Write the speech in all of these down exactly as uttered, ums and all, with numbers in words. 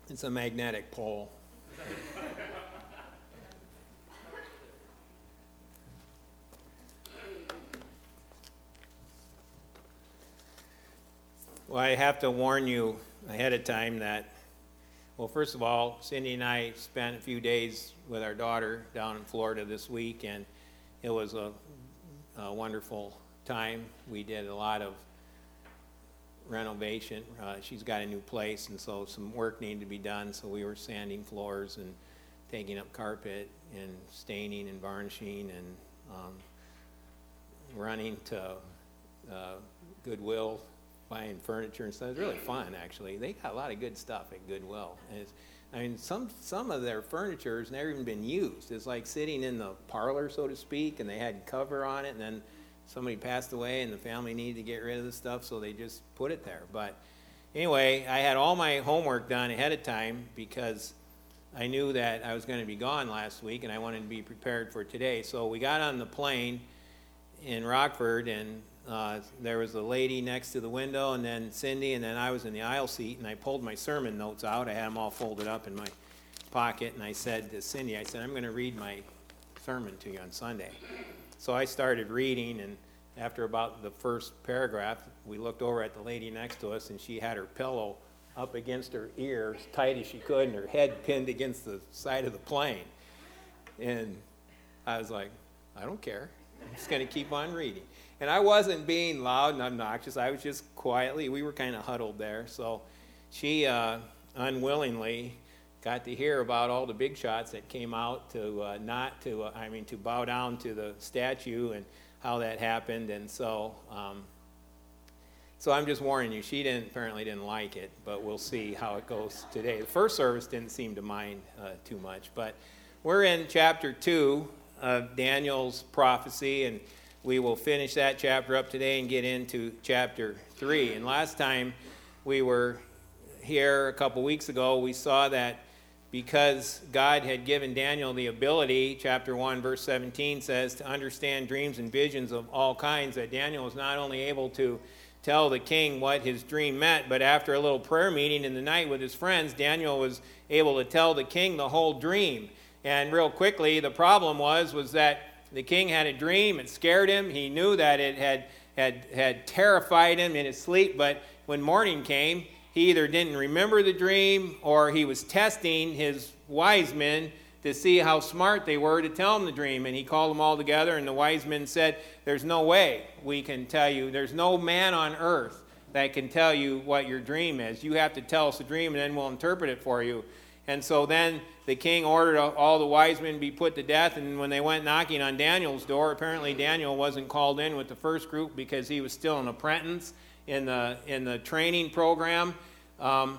It's a magnetic pole. Well, I have to warn you ahead of time that, well, first of all, Cindy and I spent a few days with our daughter down in Florida this week, and it was a, a wonderful time. We did a lot of renovation. Uh, she's got a new place, and so some work needed to be done, so we were sanding floors and taking up carpet and staining and varnishing and um, running to uh, Goodwill, buying furniture and stuff. It's really fun, actually. They got a lot of good stuff at Goodwill. And it's, I mean, some some of their furniture has never even been used. It's like sitting in the parlor, so to speak, and they had cover on it, and then somebody passed away, and the family needed to get rid of the stuff, so they just put it there. But anyway, I had all my homework done ahead of time because I knew that I was going to be gone last week, and I wanted to be prepared for today. So we got on the plane in Rockford, and Uh, there was a lady next to the window, and then Cindy, and then I was in the aisle seat, and I pulled my sermon notes out. I had them all folded up in my pocket, and I said to Cindy, I said, I'm going to read my sermon to you on Sunday. So I started reading, and after about the first paragraph, we looked over at the lady next to us, and she had her pillow up against her ear as tight as she could, and her head pinned against the side of the plane. And I was like, I don't care. I'm just going to keep on reading. And I wasn't being loud and obnoxious. I was just quietly, we were kind of huddled there. So she uh, unwillingly got to hear about all the big shots that came out to uh, not to, uh, I mean, to bow down to the statue and how that happened. And so, um, so I'm just warning you, she didn't apparently didn't like it, but we'll see how it goes today. The first service didn't seem to mind uh, too much. But we're in chapter two of Daniel's prophecy, and we will finish that chapter up today and get into chapter three. And last time we were here a couple weeks ago, we saw that because God had given Daniel the ability, chapter one, verse seventeen says, to understand dreams and visions of all kinds, that Daniel was not only able to tell the king what his dream meant, but after a little prayer meeting in the night with his friends, Daniel was able to tell the king the whole dream. And real quickly, the problem was, was that the king had a dream. It scared him. He knew that it had, had, had terrified him in his sleep, but when morning came, he either didn't remember the dream or he was testing his wise men to see how smart they were to tell him the dream. And he called them all together, and the wise men said, there's no way we can tell you. There's no man on earth that can tell you what your dream is. You have to tell us the dream, and then we'll interpret it for you. And so then the king ordered all the wise men be put to death, and when they went knocking on Daniel's door, apparently Daniel wasn't called in with the first group because he was still an apprentice in the in the training program. Um,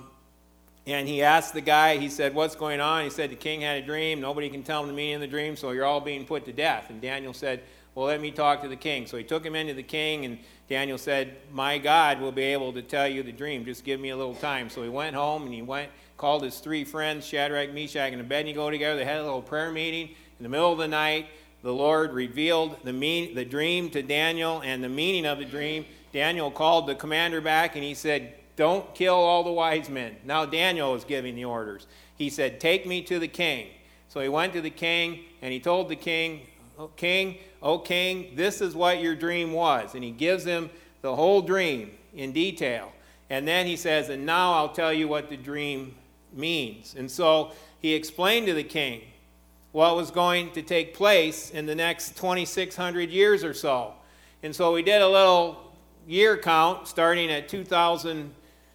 and he asked the guy, he said, what's going on? He said, the king had a dream. Nobody can tell him the meaning of the dream, so you're all being put to death. And Daniel said, well, let me talk to the king. So he took him into the king, and Daniel said, my God will be able to tell you the dream. Just give me a little time. So he went home, and he went, called his three friends, Shadrach, Meshach, and Abednego together. They had a little prayer meeting. In the middle of the night, the Lord revealed the mean, the dream to Daniel and the meaning of the dream. Daniel called the commander back, and he said, don't kill all the wise men. Now Daniel was giving the orders. He said, take me to the king. So he went to the king, and he told the king, oh, king, oh king, this is what your dream was. And he gives him the whole dream in detail. And then he says, and now I'll tell you what the dream means. And so he explained to the king what was going to take place in the next twenty-six hundred years or so. And so we did a little year count starting at two thousand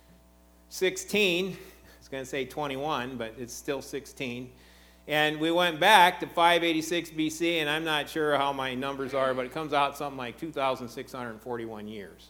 sixteen. I was going to say twenty-one, but it's still sixteen. And we went back to five eighty-six B C, and I'm not sure how my numbers are, but it comes out something like two thousand six hundred forty-one years.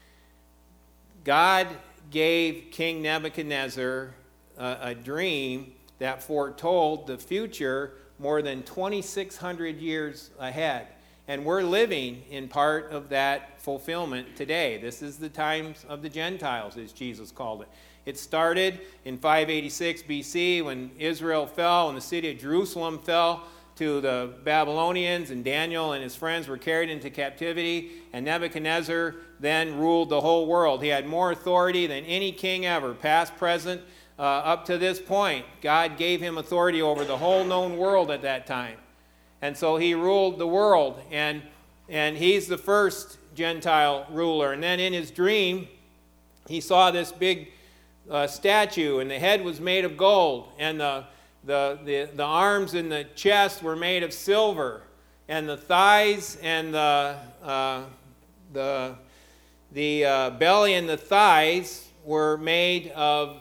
God gave King Nebuchadnezzar a, a dream that foretold the future more than twenty-six hundred years ahead. And we're living in part of that fulfillment today. This is the times of the Gentiles, as Jesus called it. It started in five eighty-six B C when Israel fell and the city of Jerusalem fell to the Babylonians, and Daniel and his friends were carried into captivity, and Nebuchadnezzar then ruled the whole world. He had more authority than any king ever, past, present, uh, up to this point, God gave him authority over the whole known world at that time. And so he ruled the world, and, and he's the first Gentile ruler. And then in his dream, he saw this big uh, statue, and the head was made of gold, and the, the, the, the arms and the chest were made of silver, and the thighs and the, uh, the, the uh, belly and the thighs were made of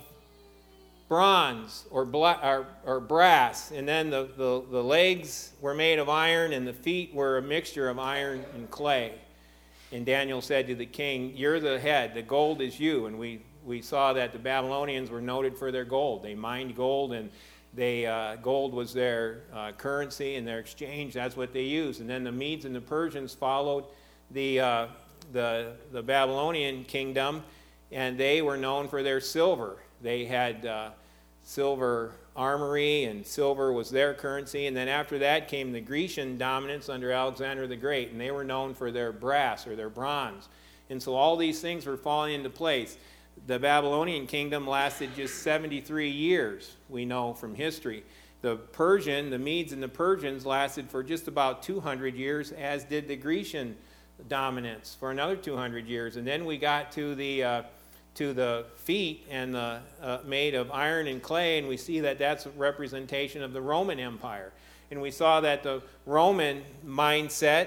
bronze or, bla- or, or brass, and then the, the, the legs were made of iron, and the feet were a mixture of iron and clay. And Daniel said to the king, "You're the head, the gold is you." And we, we saw that the Babylonians were noted for their gold. They mined gold, and they uh, gold was their uh, currency and their exchange. That's what they used. And then the Medes and the Persians followed the, uh, the, the Babylonian kingdom, and they were known for their silver. They had uh, silver armory, and silver was their currency. And then after that came the Grecian dominance under Alexander the Great, and they were known for their brass or their bronze. And so all these things were falling into place. The Babylonian kingdom lasted just seventy-three years, we know from history. The Persian, the Medes and the Persians lasted for just about two hundred years, as did the Grecian dominance for another two hundred years. And then we got to the uh, to the feet and the uh, made of iron and clay, and we see that that's a representation of the Roman Empire. And we saw that the Roman mindset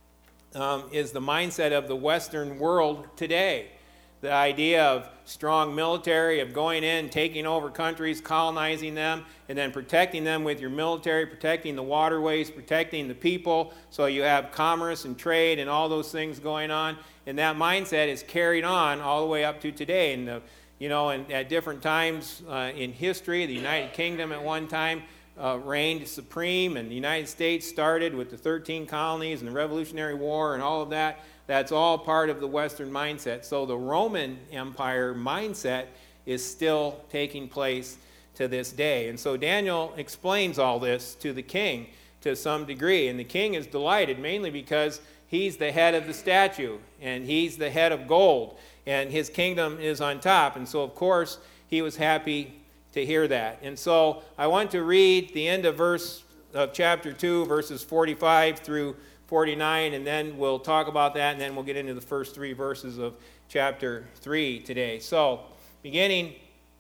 um, is the mindset of the Western world today. The idea of strong military, of going in, taking over countries, colonizing them, and then protecting them with your military, protecting the waterways, protecting the people, so you have commerce and trade and all those things going on. And that mindset is carried on all the way up to today. And the, you know, and at different times uh, in history, the United Kingdom at one time uh, reigned supreme, and the United States started with the thirteen colonies and the Revolutionary War and all of that. That's all part of the Western mindset. So the Roman Empire mindset is still taking place to this day. And so Daniel explains all this to the king to some degree. And the king is delighted, mainly because he's the head of the statue, and he's the head of gold, and his kingdom is on top. And so, of course, he was happy to hear that. And so I want to read the end of verse of chapter two, verses forty-five through forty-nine, and then we'll talk about that, and then we'll get into the first three verses of chapter three today. So, beginning,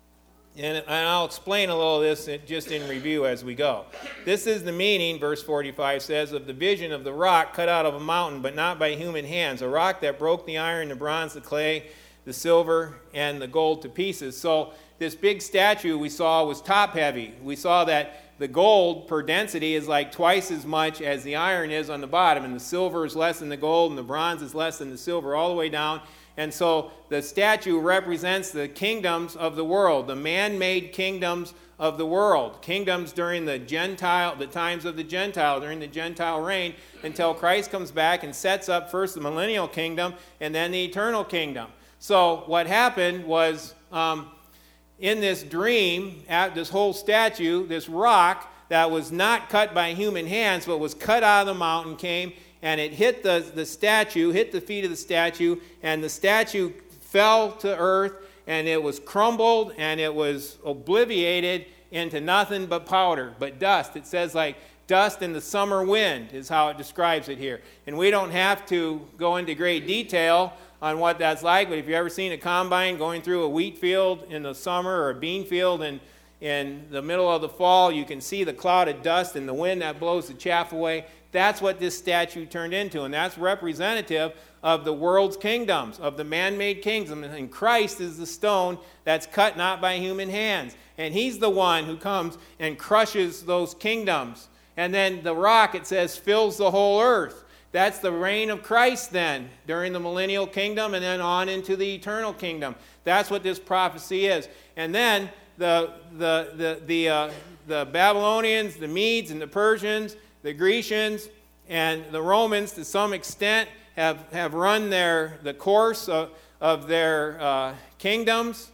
and I'll explain a little of this just in review as we go. This is the meaning, verse forty-five says, of the vision of the rock cut out of a mountain, but not by human hands, a rock that broke the iron, the bronze, the clay, the silver, and the gold to pieces. So, this big statue we saw was top-heavy. We saw that the gold per density is like twice as much as the iron is on the bottom, and the silver is less than the gold, and the bronze is less than the silver, all the way down. And so the statue represents the kingdoms of the world, the man-made kingdoms of the world, kingdoms during the Gentile, the times of the Gentile, during the Gentile reign, until Christ comes back and sets up first the millennial kingdom and then the eternal kingdom. So what happened was, um, in this dream, at this whole statue, this rock that was not cut by human hands, but was cut out of the mountain, came, and it hit the, the statue, hit the feet of the statue, and the statue fell to earth, and it was crumbled, and it was obliviated into nothing but powder, but dust. It says like dust in the summer wind is how it describes it here. And we don't have to go into great detail on what that's like, but if you've ever seen a combine going through a wheat field in the summer or a bean field in, in the middle of the fall, you can see the cloud of dust and the wind that blows the chaff away. That's what this statue turned into, and that's representative of the world's kingdoms, of the man-made kingdom. And Christ is the stone that's cut not by human hands. And he's the one who comes and crushes those kingdoms. And then the rock, it says, fills the whole earth. That's the reign of Christ then, during the millennial kingdom and then on into the eternal kingdom. That's what this prophecy is. And then the, the, the, the, uh, the Babylonians, the Medes and the Persians, the Grecians, and the Romans, to some extent, have, have run their, the course of, of their uh, kingdoms.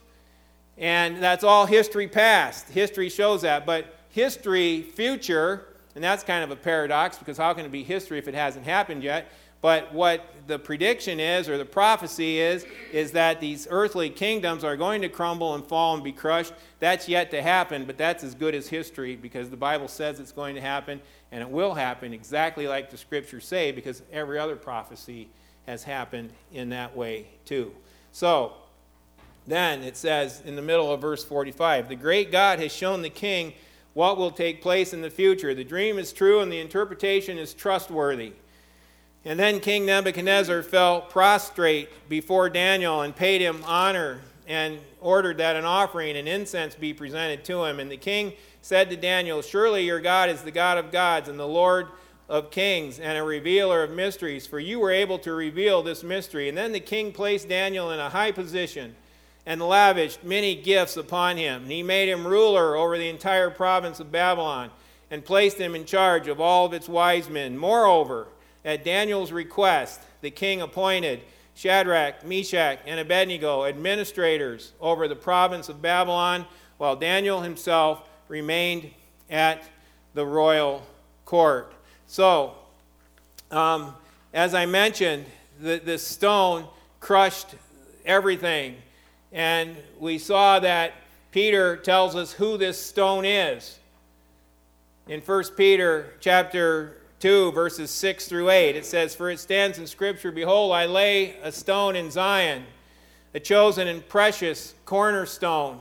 And that's all history past. History shows that. But history future, and that's kind of a paradox, because how can it be history if it hasn't happened yet? But what the prediction is, or the prophecy is, is that these earthly kingdoms are going to crumble and fall and be crushed. That's yet to happen, but that's as good as history, because the Bible says it's going to happen, and it will happen exactly like the Scriptures say, because every other prophecy has happened in that way too. So, then it says in the middle of verse forty-five, the great God has shown the king what will take place in the future. The dream is true and the interpretation is trustworthy. And then King Nebuchadnezzar fell prostrate before Daniel and paid him honor and ordered that an offering and incense be presented to him. And the king said to Daniel, surely your God is the God of gods and the Lord of kings and a revealer of mysteries, for you were able to reveal this mystery. And then the king placed Daniel in a high position and lavished many gifts upon him. And he made him ruler over the entire province of Babylon and placed him in charge of all of its wise men. Moreover, at Daniel's request, the king appointed Shadrach, Meshach, and Abednego administrators over the province of Babylon, while Daniel himself remained at the royal court. So, um, as I mentioned, the, the stone crushed everything. And we saw that Peter tells us who this stone is. In First Peter chapter two, verses six through eight, it says, for it stands in Scripture, behold, I lay a stone in Zion, a chosen and precious cornerstone,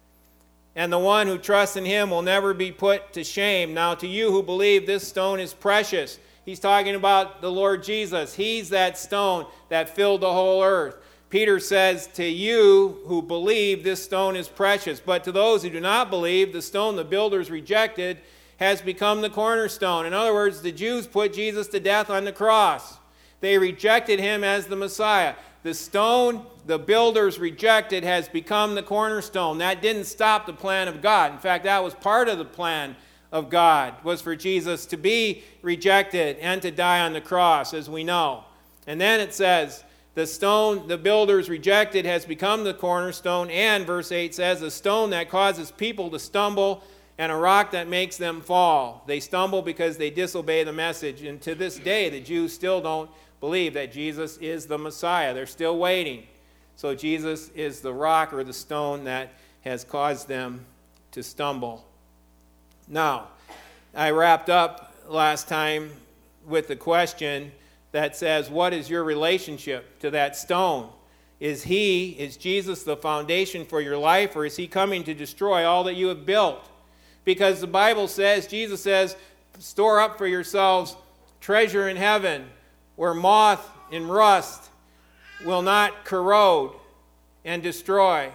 and the one who trusts in him will never be put to shame. Now to you who believe, this stone is precious. He's talking about the Lord Jesus. He's that stone that filled the whole earth. Peter says, to you who believe, this stone is precious. But to those who do not believe, the stone the builders rejected has become the cornerstone. In other words, the Jews put Jesus to death on the cross. They rejected him as the Messiah. The stone the builders rejected has become the cornerstone. That didn't stop the plan of God. In fact, that was part of the plan of God, was for Jesus to be rejected and to die on the cross, as we know. And then it says, the stone the builders rejected has become the cornerstone, and verse eight says, a stone that causes people to stumble and a rock that makes them fall. They stumble because they disobey the message. And to this day, the Jews still don't believe that Jesus is the Messiah. They're still waiting. So Jesus is the rock or the stone that has caused them to stumble. Now, I wrapped up last time with the question that says, what is your relationship to that stone? Is he, is Jesus the foundation for your life, or is he coming to destroy all that you have built? Because the Bible says, Jesus says, store up for yourselves treasure in heaven, where moth and rust will not corrode and destroy.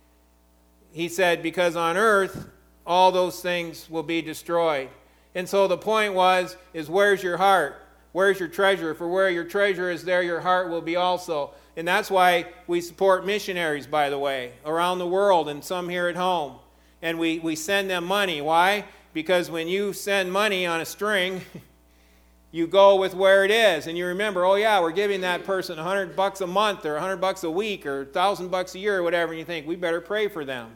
He said, because on earth, all those things will be destroyed. And so the point was, is where's your heart? Where's your treasure? For where your treasure is, there your heart will be also. And that's why we support missionaries, by the way, around the world, and some here at home. And we, we send them money. Why? Because when you send money on a string, you go with where it is. And you remember, oh yeah, we're giving that person a hundred bucks a month, or a hundred bucks a week, or a thousand bucks a year, or whatever, and you think, we better pray for them.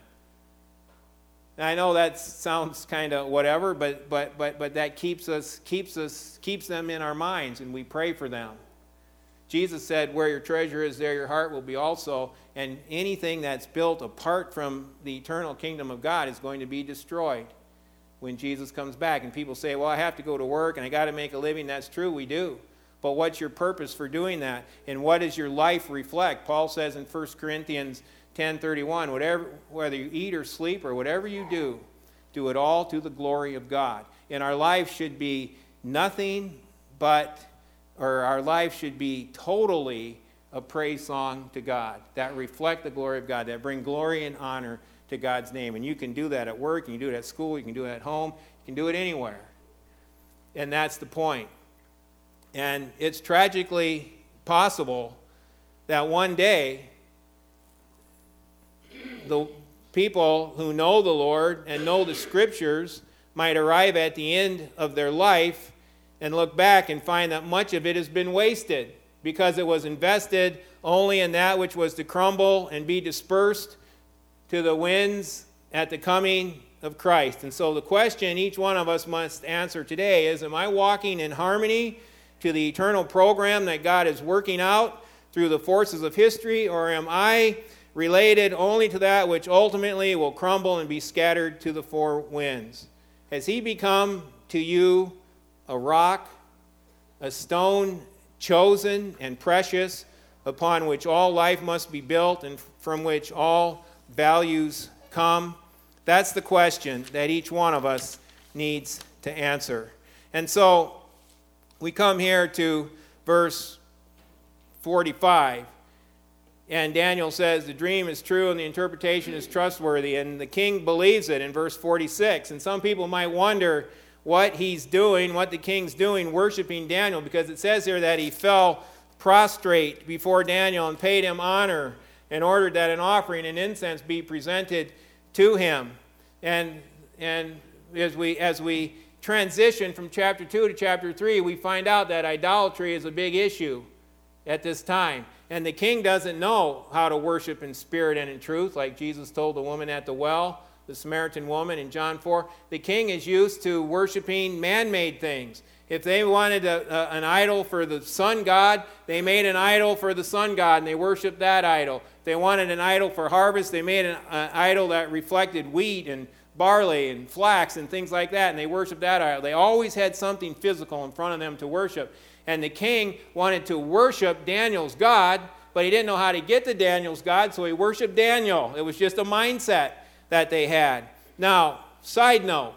And I know that sounds kind of whatever, but but but but that keeps us keeps us keeps them in our minds, and we pray for them. Jesus said, where your treasure is, there your heart will be also. And anything that's built apart from the eternal kingdom of God is going to be destroyed when Jesus comes back. And people say, well, I have to go to work and I got to make a living. That's true, we do. But what's your purpose for doing that? And what does your life reflect? Paul says in First Corinthians ten thirty-one, whatever, whether you eat or sleep or whatever you do, do it all to the glory of God. And our life should be nothing but, or our life should be totally a praise song to God that reflect the glory of God, that bring glory and honor to God's name. And you can do that at work, you can do it at school, you can do it at home, you can do it anywhere. And that's the point. And it's tragically possible that one day the people who know the Lord and know the Scriptures might arrive at the end of their life and look back and find that much of it has been wasted because it was invested only in that which was to crumble and be dispersed to the winds at the coming of Christ. And so the question each one of us must answer today is, am I walking in harmony to the eternal program that God is working out through the forces of history, or am I related only to that which ultimately will crumble and be scattered to the four winds? Has he become to you a rock, a stone chosen and precious, upon which all life must be built and from which all values come? That's the question that each one of us needs to answer. And so we come here to verse forty-five, and Daniel says the dream is true and the interpretation is trustworthy, and the king believes it in verse forty-six. And some people might wonder what he's doing, what the king's doing, worshiping Daniel, because it says here that he fell prostrate before Daniel and paid him honor and ordered that an offering and incense be presented to him. And and as we as we transition from chapter two to chapter three, we find out that idolatry is a big issue at this time. And the king doesn't know how to worship in spirit and in truth, like Jesus told the woman at the well, the Samaritan woman in John four. The king is used to worshiping man-made things. If they wanted a, a, an idol for the sun god, they made an idol for the sun god, and they worshiped that idol. If they wanted an idol for harvest, they made an, an idol that reflected wheat and barley and flax and things like that, and they worshiped that idol. They always had something physical in front of them to worship. And the king wanted to worship Daniel's God, but he didn't know how to get to Daniel's God, so he worshiped Daniel. It was just a mindset that they had. Now, side note,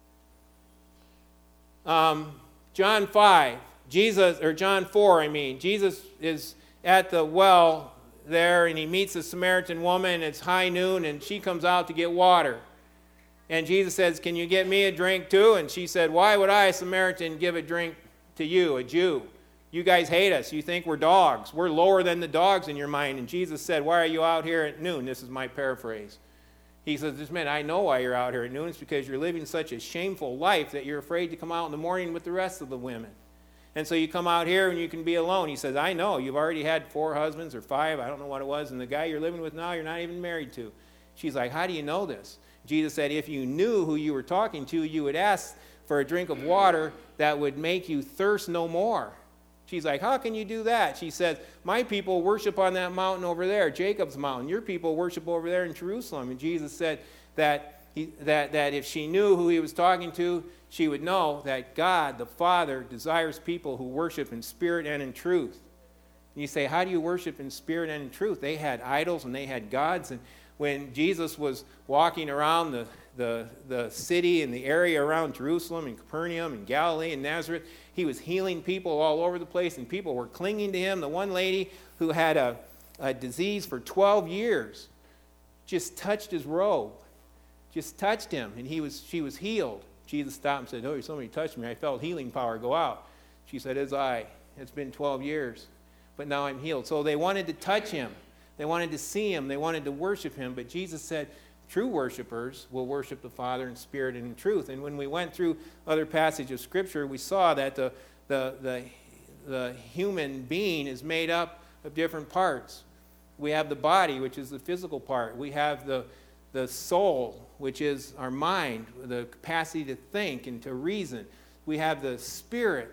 um, John five, Jesus, or John four, I mean, Jesus is at the well there, and he meets a Samaritan woman. It's high noon, and she comes out to get water. And Jesus says, "Can you get me a drink too?" And she said, "Why would I, a Samaritan, give a drink to you, a Jew? You guys hate us. You think we're dogs. We're lower than the dogs in your mind." And Jesus said, "Why are you out here at noon?" This is my paraphrase. He says, "This man, I know why you're out here at noon. It's because you're living such a shameful life that you're afraid to come out in the morning with the rest of the women. And so you come out here and you can be alone." He says, "I know. You've already had four husbands or five. I don't know what it was. And the guy you're living with now, you're not even married to." She's like, "How do you know this?" Jesus said, "If you knew who you were talking to, you would ask for a drink of water that would make you thirst no more." She's like, "How can you do that?" She says, "My people worship on that mountain over there, Jacob's mountain. Your people worship over there in Jerusalem." And Jesus said that, he, that, that if she knew who he was talking to, she would know that God, the Father, desires people who worship in spirit and in truth. And you say, how do you worship in spirit and in truth? They had idols and they had gods. And when Jesus was walking around the, the, the city and the area around Jerusalem and Capernaum and Galilee and Nazareth, he was healing people all over the place, and people were clinging to him. The one lady who had a, a disease for twelve years just touched his robe, just touched him, and he was she was healed. Jesus stopped and said, "Oh, somebody touched me. I felt healing power go out." She said, "It's I. It's been twelve years, but now I'm healed." So they wanted to touch him. They wanted to see him. They wanted to worship him. But Jesus said, true worshipers will worship the Father in spirit and in truth. And when we went through other passages of Scripture, we saw that the, the, the, the human being is made up of different parts. We have the body, which is the physical part. We have the, the soul, which is our mind, the capacity to think and to reason. We have the spirit,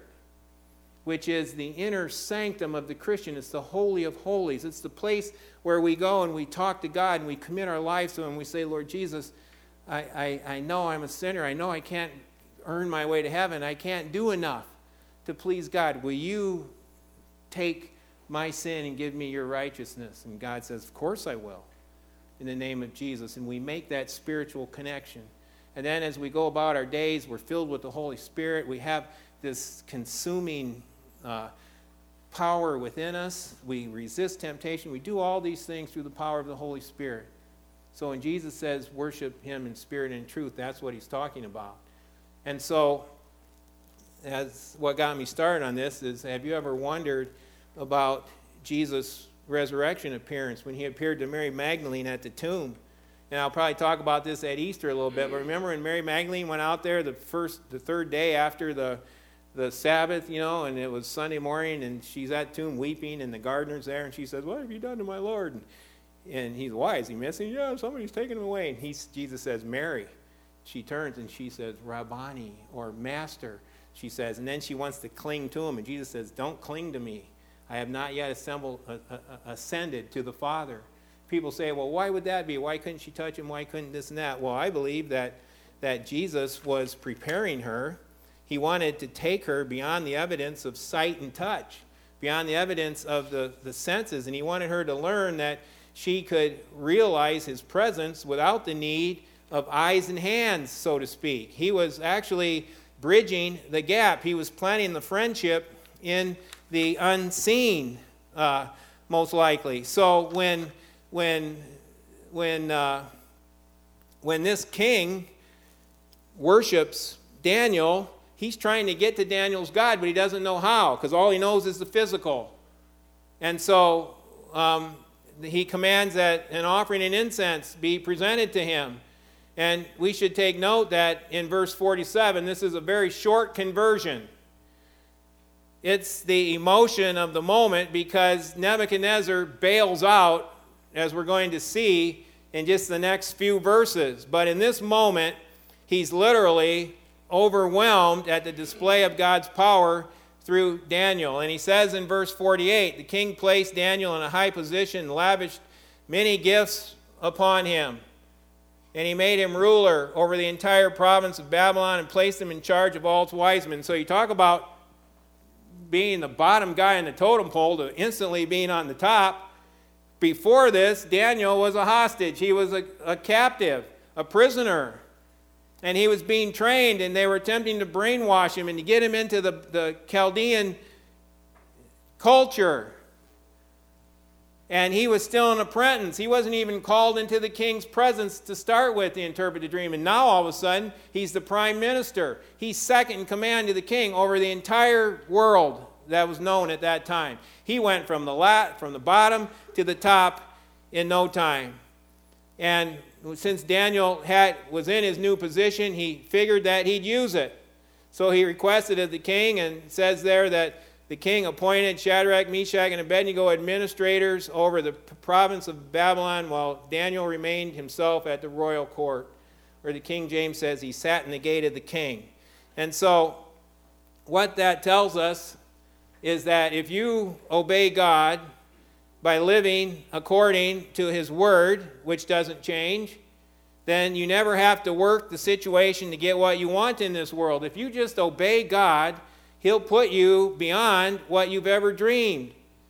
which is the inner sanctum of the Christian. It's the Holy of Holies. It's the place where we go and we talk to God and we commit our lives to him and we say, "Lord Jesus, I, I, I know I'm a sinner. I know I can't earn my way to heaven. I can't do enough to please God. Will you take my sin and give me your righteousness?" And God says, "Of course I will, in the name of Jesus." And we make that spiritual connection. And then as we go about our days, we're filled with the Holy Spirit. We have this consuming Uh, power within us. We resist temptation. We do all these things through the power of the Holy Spirit. So when Jesus says worship him in spirit and in truth, that's what he's talking about. And so as what got me started on this is, have you ever wondered about Jesus' resurrection appearance when he appeared to Mary Magdalene at the tomb? And I'll probably talk about this at Easter a little bit, but remember when Mary Magdalene went out there the first, the third day after the the Sabbath, you know, and it was Sunday morning, and she's at the tomb weeping, and the gardener's there, and she says, "What have you done to my Lord?" And, and he's, "Why? Is he missing?" "Yeah, somebody's taken him away." And he's, Jesus says, "Mary." She turns and she says, "Rabbani," or Master. she says. And then she wants to cling to him. And Jesus says, don't cling to me. I have not yet assembled, uh, uh, ascended to the Father. People say, well, why would that be? Why couldn't she touch him? Why couldn't this and that? Well, I believe that, that Jesus was preparing her. He wanted to take her beyond the evidence of sight and touch, beyond the evidence of the, the senses. And he wanted her to learn that she could realize his presence without the need of eyes and hands, so to speak. He was actually bridging the gap. He was planting the friendship in the unseen, uh, most likely. So when when when uh, when this king worships Daniel, he's trying to get to Daniel's God, but he doesn't know how, because all he knows is the physical. And so um, he commands that an offering and incense be presented to him. And we should take note that in verse forty-seven, this is a very short conversion. It's the emotion of the moment, because Nebuchadnezzar bails out, as we're going to see in just the next few verses. But in this moment, he's literally overwhelmed at the display of God's power through Daniel. And he says in verse forty-eight, the king placed Daniel in a high position and lavished many gifts upon him. And he made him ruler over the entire province of Babylon and placed him in charge of all its wise men. So you talk about being the bottom guy in the totem pole to instantly being on the top. Before this, Daniel was a hostage. He was a, a captive, a prisoner. And he was being trained, and they were attempting to brainwash him and to get him into the, the Chaldean culture. And he was still an apprentice. He wasn't even called into the king's presence to start with to interpret the dream. And now all of a sudden, he's the prime minister. He's second in command to the king over the entire world that was known at that time. He went from the lat, from the bottom to the top in no time. And since Daniel had was in his new position, he figured that he'd use it. So he requested of the king, and it says there that the king appointed Shadrach, Meshach, and Abednego administrators over the province of Babylon, while Daniel remained himself at the royal court. Or the King James says he sat in the gate of the king. And so what that tells us is that if you obey God by living according to his word, which doesn't change, then you never have to work the situation to get what you want in this world. If you just obey God, he'll put you beyond what you've ever dreamed.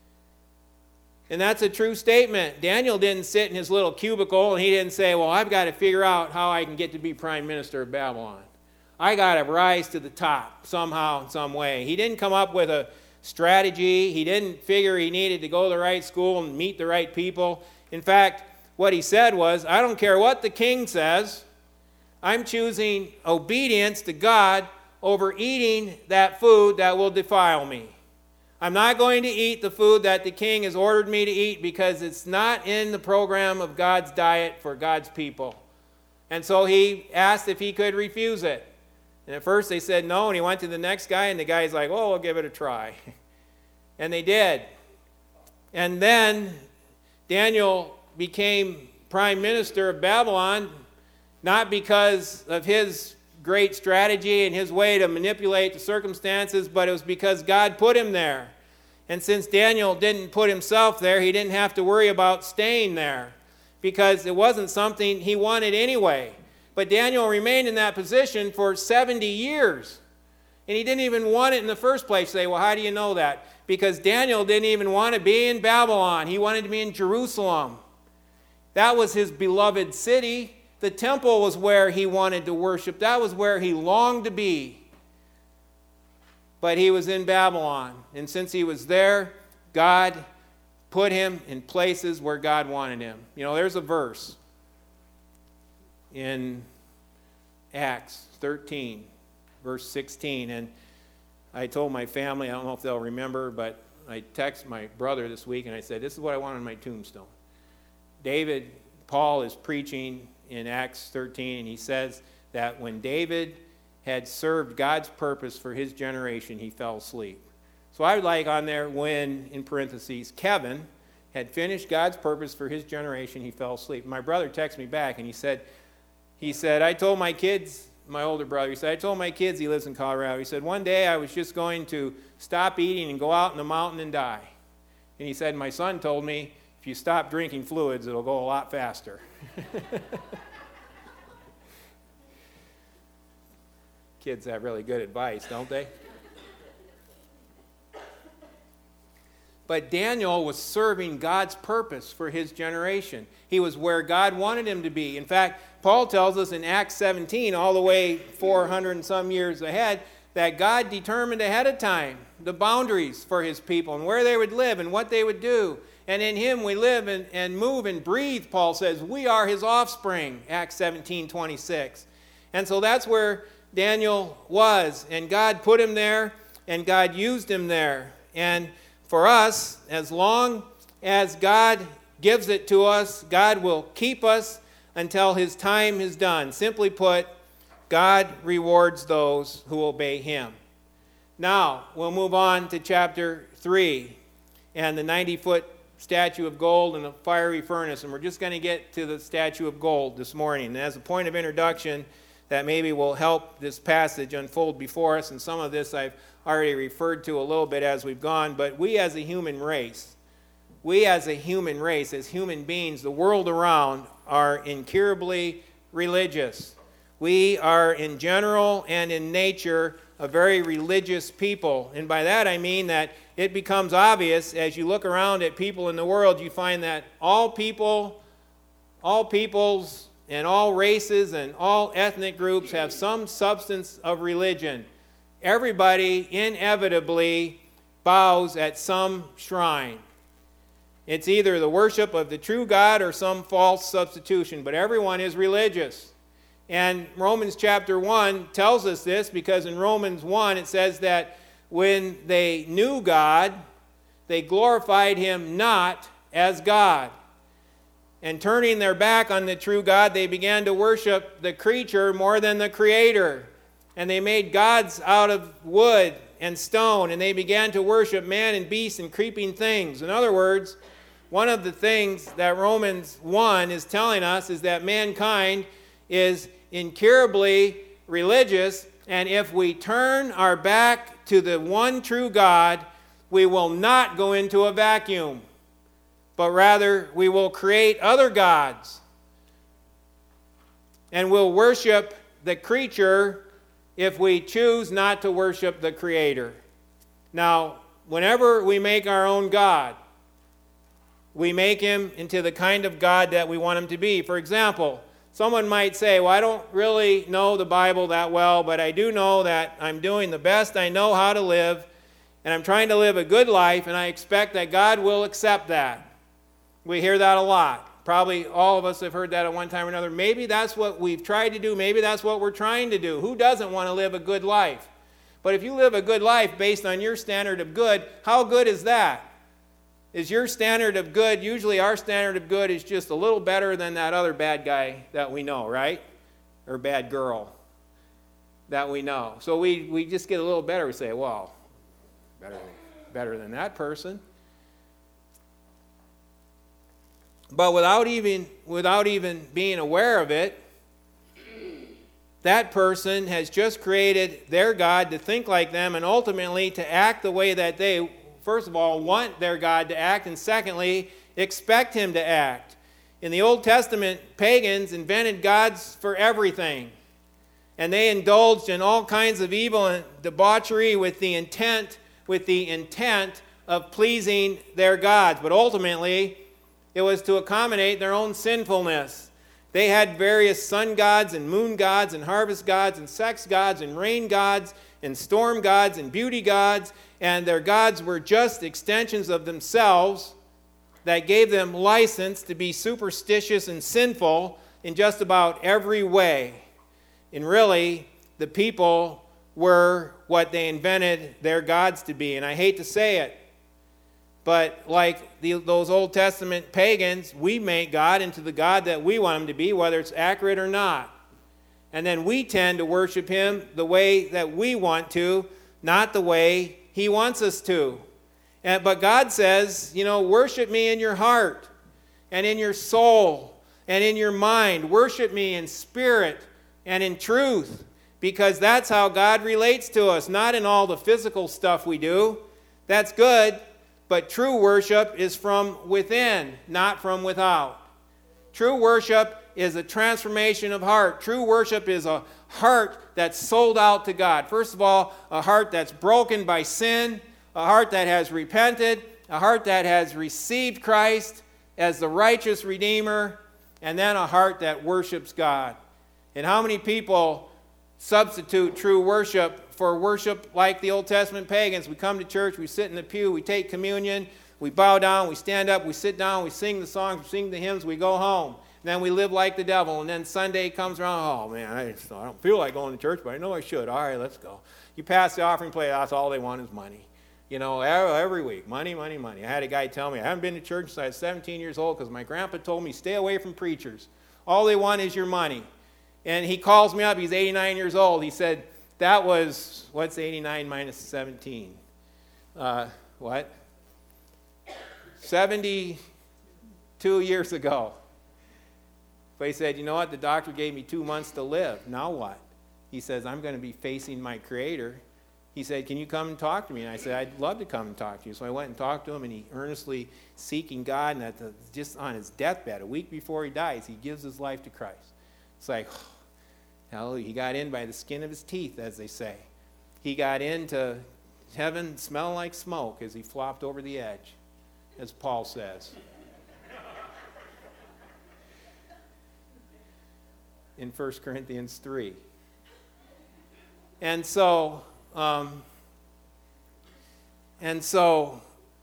And that's a true statement. Daniel didn't sit in his little cubicle and he didn't say, well, I've got to figure out how I can get to be prime minister of Babylon. I got to rise to the top somehow, in some way. He didn't come up with a strategy. He didn't figure he needed to go to the right school and meet the right people. In fact, what he said was, I don't care what the king says. I'm choosing obedience to God over eating that food that will defile me. I'm not going to eat the food that the king has ordered me to eat because it's not in the program of God's diet for God's people. And so he asked if he could refuse it. And at first they said no, and he went to the next guy, and the guy's like, well, we'll give it a try. And they did. And then Daniel became prime minister of Babylon, not because of his great strategy and his way to manipulate the circumstances, but it was because God put him there. And since Daniel didn't put himself there, he didn't have to worry about staying there because it wasn't something he wanted anyway. But Daniel remained in that position for seventy years. And he didn't even want it in the first place. Say, well, how do you know that? Because Daniel didn't even want to be in Babylon. He wanted to be in Jerusalem. That was his beloved city. The temple was where he wanted to worship. That was where he longed to be. But he was in Babylon. And since he was there, God put him in places where God wanted him. You know, there's a verse in Acts thirteen, verse sixteen. And I told my family, I don't know if they'll remember, but I texted my brother this week and I said, this is what I want on my tombstone. David, Paul is preaching in Acts thirteen, and he says that when David had served God's purpose for his generation, he fell asleep. So I would like on there, when, in parentheses, Kevin had finished God's purpose for his generation, he fell asleep. My brother texted me back, and he said, he said, I told my kids my older brother, he said, I told my kids, he lives in Colorado, he said, one day I was just going to stop eating and go out in the mountain and die. And he said, my son told me, if you stop drinking fluids, it'll go a lot faster. Kids have really good advice, don't they? But Daniel was serving God's purpose for his generation. He was where God wanted him to be. In fact, Paul tells us in Acts seventeen, all the way four hundred and some years ahead, that God determined ahead of time the boundaries for his people and where they would live and what they would do. And in him we live and, and move and breathe, Paul says. We are his offspring, Acts seventeen twenty-six. And so that's where Daniel was. And God put him there, and God used him there. And for us, as long as God gives it to us, God will keep us until his time is done. Simply put, God rewards those who obey him. Now, we'll move on to chapter three and the ninety-foot statue of gold and the fiery furnace. And we're just going to get to the statue of gold this morning. And as a point of introduction, that maybe will help this passage unfold before us. And some of this I've already referred to a little bit as we've gone. But we as a human race, we as a human race, as human beings, the world around are incurably religious. We are in general and in nature a very religious people. And by that I mean that it becomes obvious as you look around at people in the world, you find that all people, all peoples and all races and all ethnic groups have some substance of religion. Everybody inevitably bows at some shrine. It's either the worship of the true God or some false substitution, but everyone is religious. And Romans chapter one tells us this because in Romans one it says that when they knew God, they glorified him not as God. And turning their back on the true God, they began to worship the creature more than the Creator. And they made gods out of wood and stone, and they began to worship man and beast and creeping things. In other words, one of the things that Romans one is telling us is that mankind is incurably religious, and if we turn our back to the one true God, we will not go into a vacuum, but rather we will create other gods, and we'll worship the creature if we choose not to worship the Creator. Now, whenever we make our own God, we make him into the kind of God that we want him to be. For example, someone might say, well, I don't really know the Bible that well, but I do know that I'm doing the best I know how to live, and I'm trying to live a good life, and I expect that God will accept that. We hear that a lot. Probably all of us have heard that at one time or another. Maybe that's what we've tried to do. Maybe that's what we're trying to do. Who doesn't want to live a good life? But if you live a good life based on your standard of good, how good is that? Is your standard of good, usually our standard of good is just a little better than that other bad guy that we know, right? Or bad girl that we know. So we, we just get a little better. We say, well, better, better than that person. But without even, without even being aware of it, that person has just created their God to think like them and ultimately to act the way that they, first of all, want their God to act, and secondly, expect him to act. In the Old Testament, pagans invented gods for everything, and they indulged in all kinds of evil and debauchery with the intent, with the intent of pleasing their gods. But ultimately, it was to accommodate their own sinfulness. They had various sun gods and moon gods and harvest gods and sex gods and rain gods and storm gods and beauty gods, and their gods were just extensions of themselves that gave them license to be superstitious and sinful in just about every way. And really, the people were what they invented their gods to be. And I hate to say it, but like the, those Old Testament pagans, we make God into the God that we want him to be, whether it's accurate or not. And then we tend to worship him the way that we want to, not the way he wants us to. And, but God says, you know, worship me in your heart and in your soul and in your mind. Worship me in spirit and in truth. because that's how God relates to us, not in all the physical stuff we do. That's good, but true worship is from within, not from without. True worship is a transformation of heart. True worship is a heart that's sold out to God. First of all, a heart that's broken by sin, a heart that has repented, a heart that has received Christ as the righteous Redeemer, and then a heart that worships God. And how many people substitute true worship for worship like the Old Testament pagans? We come to church, we sit in the pew, we take communion, we bow down, we stand up, we sit down, we sing the songs, we sing the hymns, we go home. Then we live like the devil, and then Sunday comes around, oh man, I, just, I don't feel like going to church, but I know I should. All right, let's go. You pass the offering plate, that's all they want is money. You know, every week, money, money, money. I had a guy tell me, I haven't been to church since I was seventeen years old because my grandpa told me, stay away from preachers. All they want is your money. And he calls me up, he's eighty-nine years old. He said, that was, what's eighty-nine minus seventeen? Uh, what? seventy-two years ago. But he said, you know what, the doctor gave me two months to live. Now what? He says, I'm going to be facing my Creator. He said, can you come and talk to me? And I said, I'd love to come and talk to you. So I went and talked to him, and he earnestly seeking God, and at the, just on his deathbed, a week before he dies, he gives his life to Christ. It's like, oh, hallelujah. He got in by the skin of his teeth, as they say. He got into heaven smelling like smoke as he flopped over the edge, as Paul says. In First Corinthians three. And so, um, and so,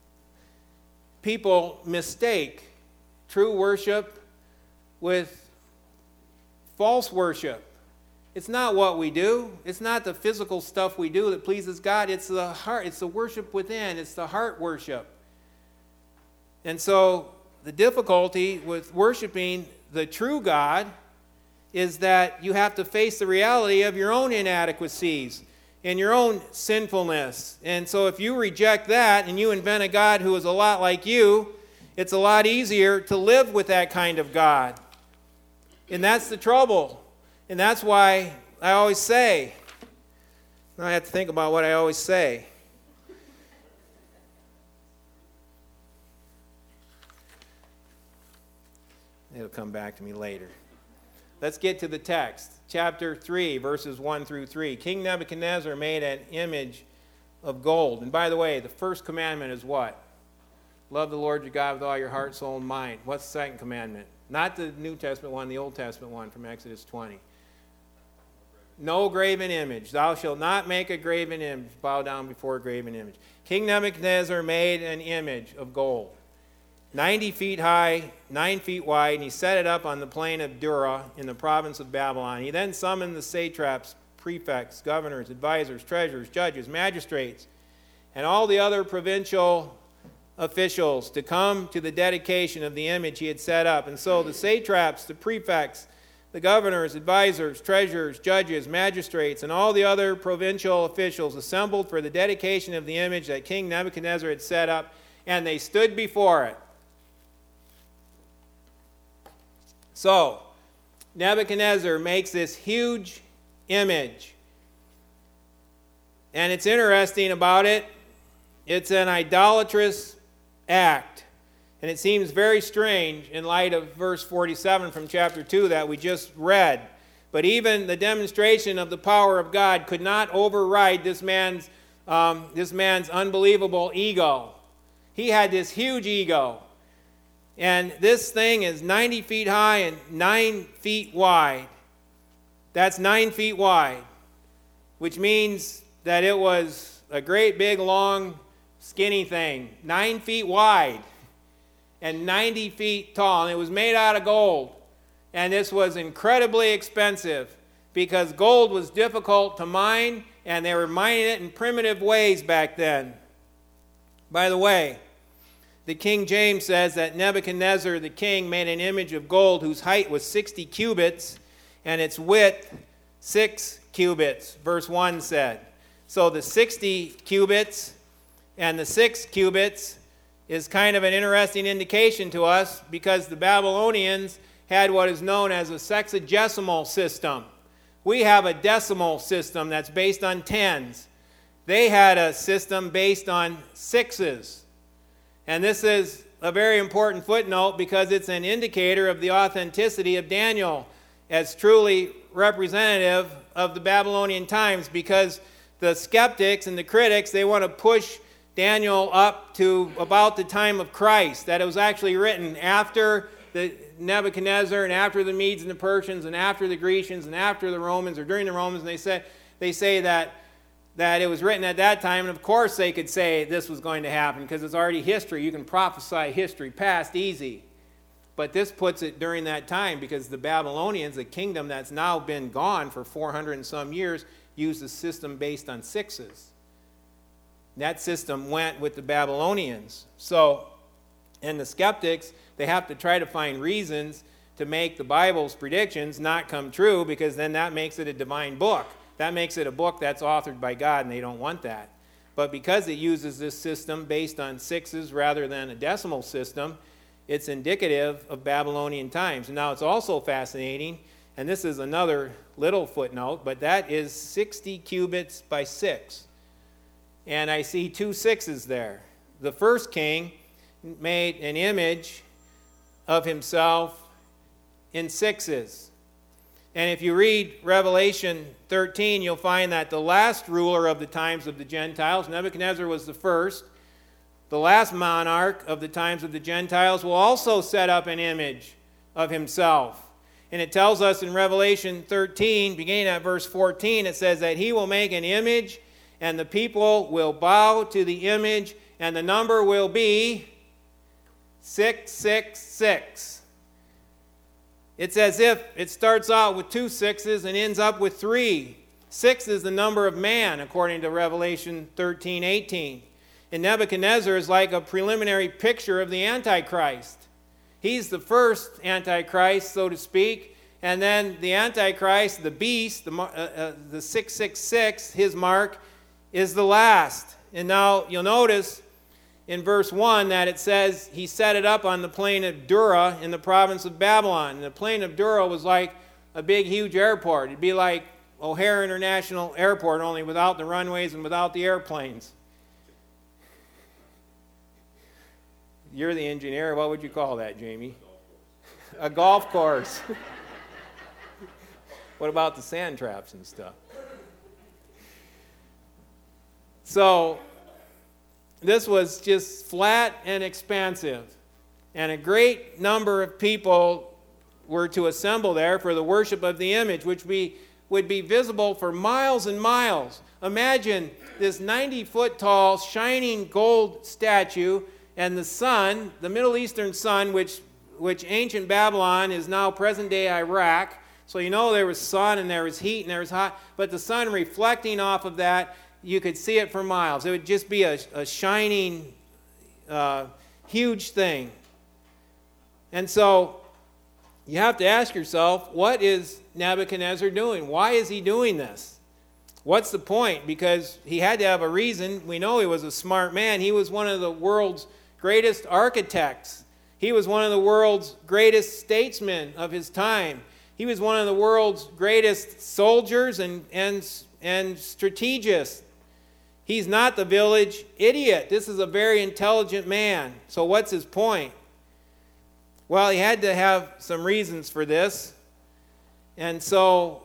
people mistake true worship with false worship. It's not what we do. It's not the physical stuff we do that pleases God. It's the heart. It's the worship within. It's the heart worship. And so, the difficulty with worshiping the true God is that you have to face the reality of your own inadequacies and your own sinfulness. And so if you reject that and you invent a God who is a lot like you, it's a lot easier to live with that kind of God. And that's the trouble. And that's why I always say, I have to think about what I always say. It'll come back to me later. Let's get to the text. Chapter three, verses one through three. King Nebuchadnezzar made an image of gold. And by the way, the first commandment is what? Love the Lord your God with all your heart, soul, and mind. What's the second commandment? Not the New Testament one, the Old Testament one from Exodus twenty. No graven image. Thou shalt not make a graven image. Bow down before a graven image. King Nebuchadnezzar made an image of gold, ninety feet high, nine feet wide, and he set it up on the plain of Dura in the province of Babylon. He then summoned the satraps, prefects, governors, advisors, treasurers, judges, magistrates, and all the other provincial officials to come to the dedication of the image he had set up. And so the satraps, the prefects, the governors, advisors, treasurers, judges, magistrates, and all the other provincial officials assembled for the dedication of the image that King Nebuchadnezzar had set up, and they stood before it. So, Nebuchadnezzar makes this huge image. And it's interesting about it, it's an idolatrous act. And it seems very strange in light of verse forty-seven from chapter two that we just read. But even the demonstration of the power of God could not override this man's, um, this man's unbelievable ego. He had this huge ego. And this thing is ninety feet high and nine feet wide. That's nine feet wide, which means that it was a great big long skinny thing, nine feet wide and ninety feet tall. And it was made out of gold. And this was incredibly expensive because gold was difficult to mine, and they were mining it in primitive ways back then. By the way, the King James says that Nebuchadnezzar the king made an image of gold whose height was sixty cubits and its width six cubits, verse one said. So the sixty cubits and the six cubits is kind of an interesting indication to us because the Babylonians had what is known as a sexagesimal system, We have a decimal system that's based on tens. They had a system based on sixes. And this is a very important footnote because it's an indicator of the authenticity of Daniel as truly representative of the Babylonian times, because the skeptics and the critics, they want to push Daniel up to about the time of Christ, that it was actually written after the Nebuchadnezzar and after the Medes and the Persians and after the Grecians and after the Romans or during the Romans. And they say, they say that, that it was written at that time. And of course they could say this was going to happen because it's already history. You can prophesy history past easy. But this puts it during that time because the Babylonians, the kingdom that's now been gone for four hundred and some years, used a system based on sixes. That system went with the Babylonians. So, and the skeptics, they have to try to find reasons to make the Bible's predictions not come true, because then that makes it a divine book. That makes it a book that's authored by God, and they don't want that. But because it uses this system based on sixes rather than a decimal system, it's indicative of Babylonian times. And now it's also fascinating, and this is another little footnote, but that is sixty cubits by six. And I see two sixes there. The first king made an image of himself in sixes. And if you read Revelation thirteen, you'll find that the last ruler of the times of the Gentiles, Nebuchadnezzar was the first, the last monarch of the times of the Gentiles will also set up an image of himself. And it tells us in Revelation thirteen, beginning at verse fourteen, it says that he will make an image, and the people will bow to the image, and the number will be six six six. It's as if it starts out with two sixes and ends up with three. Six is the number of man, according to Revelation thirteen eighteen. And Nebuchadnezzar is like a preliminary picture of the Antichrist. He's the first Antichrist, so to speak, and then the Antichrist, the beast, the, uh, uh, the six six six, his mark, is the last. And now you'll notice in verse one that it says he set it up on the plain of Dura in the province of Babylon. And the plain of Dura was like a big, huge airport. It'd be like O'Hare International Airport, only without the runways and without the airplanes. You're the engineer. What would you call that, Jamie? A golf course. What about the sand traps and stuff? So this was just flat and expansive. And a great number of people were to assemble there for the worship of the image, which we, would be visible for miles and miles. Imagine this ninety-foot tall, shining gold statue, and the sun, the Middle Eastern sun, which, which ancient Babylon is now present-day Iraq. So you know there was sun and there was heat and there was hot, but the sun reflecting off of that, you could see it for miles. It would just be a, a shining, uh, huge thing. And so you have to ask yourself, what is Nebuchadnezzar doing? Why is he doing this? What's the point? Because he had to have a reason. We know he was a smart man. He was one of the world's greatest architects. He was one of the world's greatest statesmen of his time. He was one of the world's greatest soldiers and, and, and strategists. He's not the village idiot. This is a very intelligent man. So what's his point? Well, he had to have some reasons for this. And so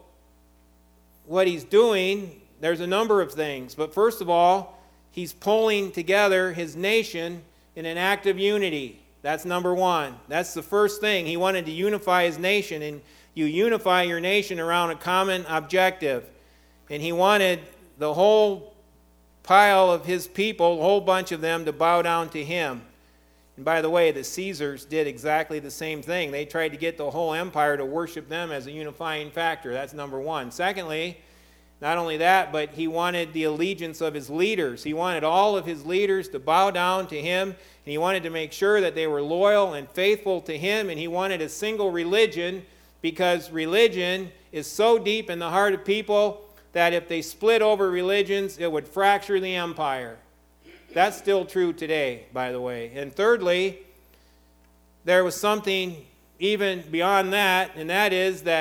what he's doing, there's a number of things. But first of all, he's pulling together his nation in an act of unity. That's number one. That's the first thing. He wanted to unify his nation, and you unify your nation around a common objective. And he wanted the whole pile of his people, a whole bunch of them, to bow down to him. And by the way, the Caesars did exactly the same thing. They tried to get the whole empire to worship them as a unifying factor. That's number one. Secondly, not only that, but he wanted the allegiance of his leaders. He wanted all of his leaders to bow down to him, and he wanted to make sure that they were loyal and faithful to him, and he wanted a single religion, because religion is so deep in the heart of people that if they split over religions, it would fracture the empire. That's still true today, by the way. And thirdly, there was something even beyond that, and that is that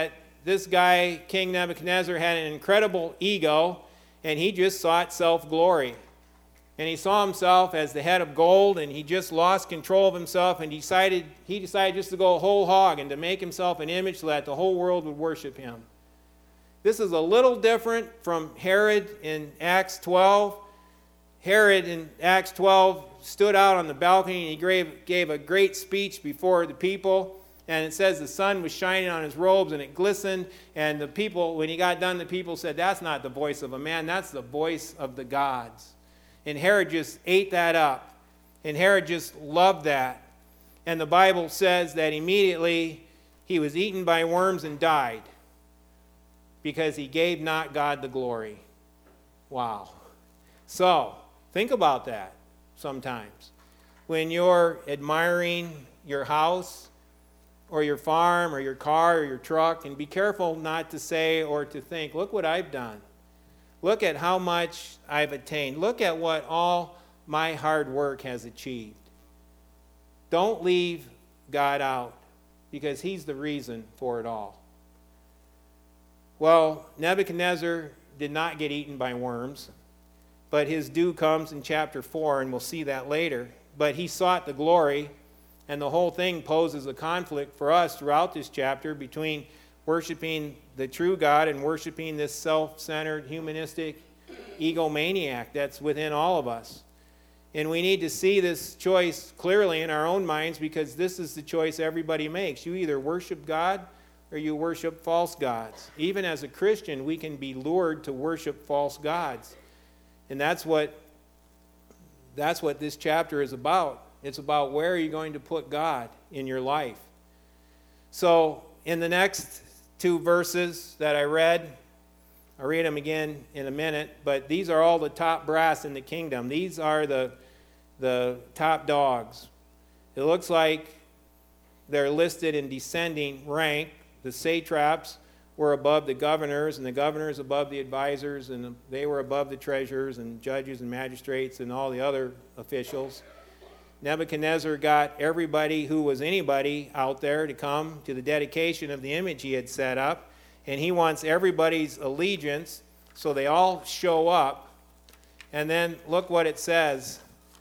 this guy, King Nebuchadnezzar, had an incredible ego, and he just sought self-glory. And he saw himself as the head of gold, and he just lost control of himself, and decided he decided just to go whole hog and to make himself an image so that the whole world would worship him. This is a little different from Herod in Acts twelve. Herod in Acts twelve stood out on the balcony, and he gave, gave a great speech before the people. And it says the sun was shining on his robes, and it glistened. And the people, when he got done, the people said, "That's not the voice of a man, that's the voice of the gods." And Herod just ate that up. And Herod just loved that. And the Bible says that immediately he was eaten by worms and died because he gave not God the glory. Wow. So, think about that sometimes. When you're admiring your house or your farm or your car or your truck, and be careful not to say or to think, "Look what I've done. Look at how much I've attained. Look at what all my hard work has achieved." Don't leave God out, because he's the reason for it all. Well, Nebuchadnezzar did not get eaten by worms, but his due comes in chapter four, and we'll see that later. But he sought the glory, and the whole thing poses a conflict for us throughout this chapter between worshiping the true God and worshiping this self-centered, humanistic egomaniac that's within all of us. And we need to see this choice clearly in our own minds, because this is the choice everybody makes. You either worship God or you worship false gods. Even as a Christian, we can be lured to worship false gods. And that's what that's what this chapter is about. It's about where are you going to put God in your life. So in the next two verses that I read, I'll read them again in a minute, but these are all the top brass in the kingdom. These are the, the top dogs. It looks like they're listed in descending rank. The satraps were above the governors, and the governors above the advisors, and they were above the treasurers and judges and magistrates and all the other officials. Nebuchadnezzar got everybody who was anybody out there to come to the dedication of the image he had set up, and he wants everybody's allegiance, so they all show up. And then look what it says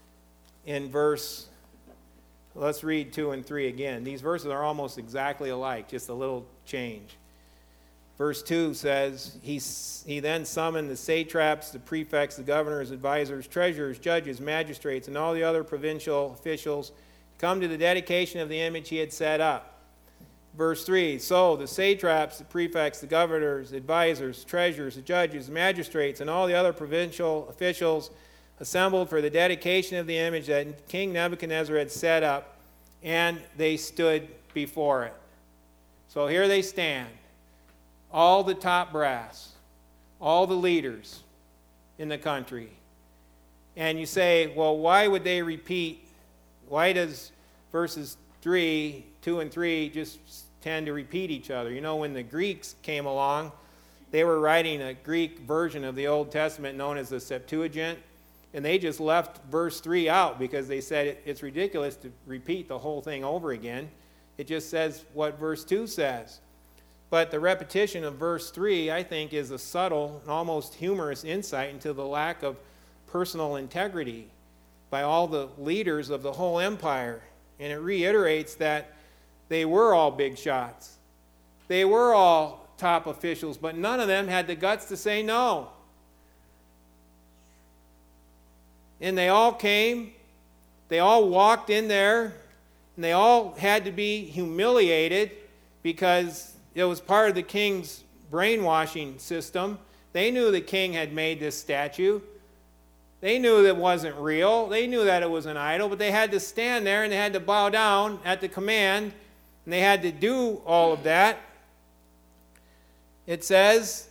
in verse, let's read two and three again. These verses are almost exactly alike, just a little change. Verse two says, he, he then summoned the satraps, the prefects, the governors, advisors, treasurers, judges, magistrates, and all the other provincial officials to come to the dedication of the image he had set up. Verse three, so the satraps, the prefects, the governors, advisors, treasurers, the judges, magistrates, and all the other provincial officials assembled for the dedication of the image that King Nebuchadnezzar had set up, and they stood before it. So here they stand. All the top brass, all the leaders in the country. And you say, well, why would they repeat? Why does verses three, two and three just tend to repeat each other? You know, when the Greeks came along, they were writing a Greek version of the Old Testament known as the Septuagint, and they just left verse three out because they said it's ridiculous to repeat the whole thing over again. It just says what verse two says. But the repetition of verse three, I think, is a subtle and almost humorous insight into the lack of personal integrity by all the leaders of the whole empire. And it reiterates that they were all big shots. They were all top officials, but none of them had the guts to say no. And they all came, they all walked in there, and they all had to be humiliated because it was part of the king's brainwashing system. They knew the king had made this statue. They knew that it wasn't real. They knew that it was an idol, but they had to stand there and they had to bow down at the command, and they had to do all of that. It says,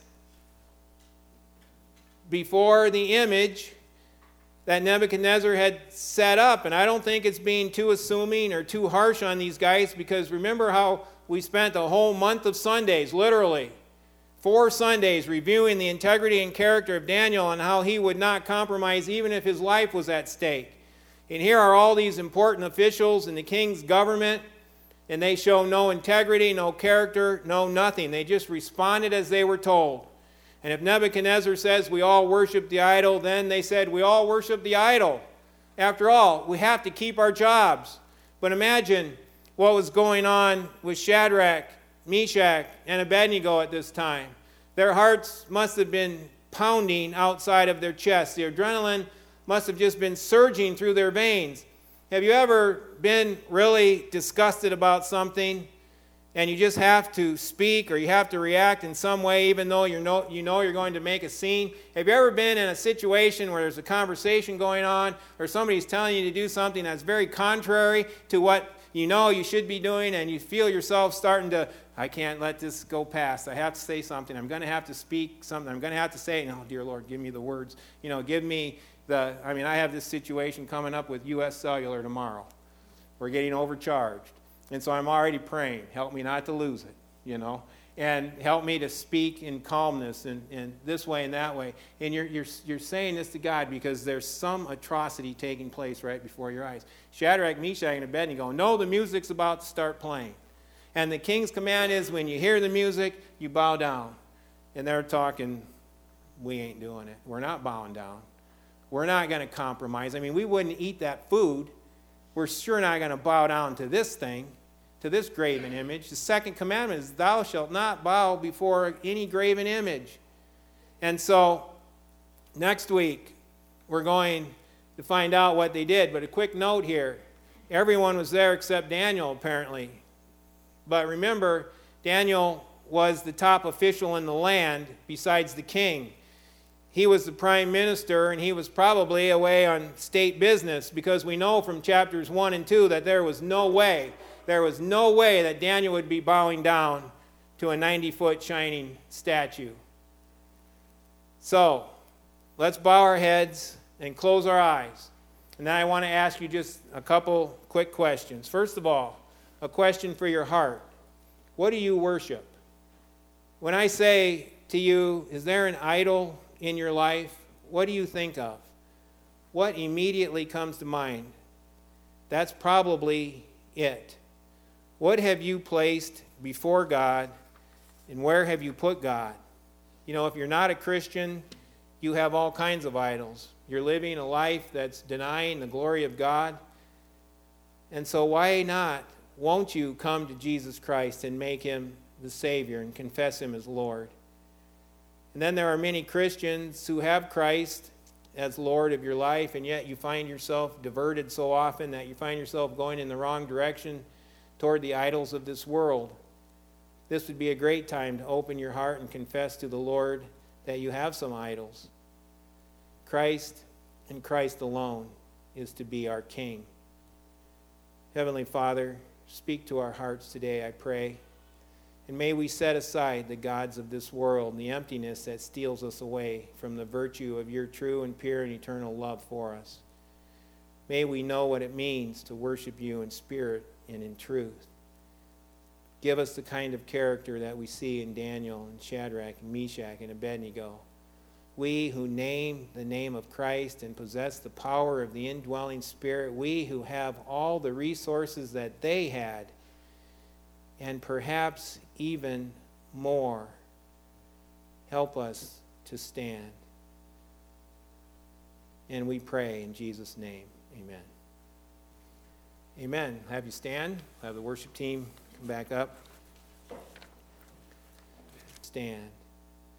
before the image that Nebuchadnezzar had set up, and I don't think it's being too assuming or too harsh on these guys, because remember how we spent a whole month of Sundays, literally, four Sundays, reviewing the integrity and character of Daniel and how he would not compromise even if his life was at stake. And here are all these important officials in the king's government, And they show no integrity, no character, no nothing. They just responded as they were told. And if Nebuchadnezzar says we all worship the idol, then they said we all worship the idol. After all, we have to keep our jobs. But imagine what was going on with Shadrach, Meshach, and Abednego at this time. Their hearts must have been pounding outside of their chests. The adrenaline must have just been surging through their veins. Have you ever been really disgusted about something and you just have to speak or you have to react in some way even though you know, you know you're going to make a scene? Have you ever been in a situation where there's a conversation going on or somebody's telling you to do something that's very contrary to what you know you should be doing and you feel yourself starting to, I can't let this go past. I have to say something. I'm going to have to speak something. I'm going to have to say, oh, dear Lord, give me the words. You know, give me the, I mean, I have this situation coming up with U S Cellular tomorrow. We're getting overcharged. And so I'm already praying, help me not to lose it, you know, and help me to speak in calmness and, and this way and that way. And you're, you're, you're saying this to God because there's some atrocity taking place right before your eyes. Shadrach, Meshach, and Abednego know the music's about to start playing. And the king's command is when you hear the music, you bow down. And they're talking, we ain't doing it. We're not bowing down. We're not going to compromise. I mean, we wouldn't eat that food. We're sure not going to bow down to this thing, to this graven image. The second commandment is, thou shalt not bow before any graven image. And so, next week, we're going to find out what they did. But a quick note here. Everyone was there except Daniel, apparently. But remember, Daniel was the top official in the land besides the king. He was the prime minister, and he was probably away on state business because we know from chapters one and two that there was no way, there was no way that Daniel would be bowing down to a ninety-foot shining statue. So, let's bow our heads and close our eyes. And now I want to ask you just a couple quick questions. First of all, a question for your heart. What do you worship? When I say to you, is there an idol in your life? What do you think of? What immediately comes to mind? That's probably it. What have you placed before God, and where have you put God? You know, if you're not a Christian, you have all kinds of idols. You're living a life that's denying the glory of God. And so why not? Won't you come to Jesus Christ and make him the Savior and confess him as Lord? And then there are many Christians who have Christ as Lord of your life, and yet you find yourself diverted so often that you find yourself going in the wrong direction toward the idols of this world. This would be a great time to open your heart and confess to the Lord that you have some idols. Christ and Christ alone is to be our King. Heavenly Father, speak to our hearts today, I pray. And may we set aside the gods of this world and the emptiness that steals us away from the virtue of your true and pure and eternal love for us. May we know what it means to worship you in spirit and in truth. Give us the kind of character that we see in Daniel and Shadrach and Meshach and Abednego. We who name the name of Christ and possess the power of the indwelling Spirit, we who have all the resources that they had, and perhaps even more, help us to stand. And we pray in Jesus' name, amen. Amen. Have you stand. Have the worship team come back up. Stand.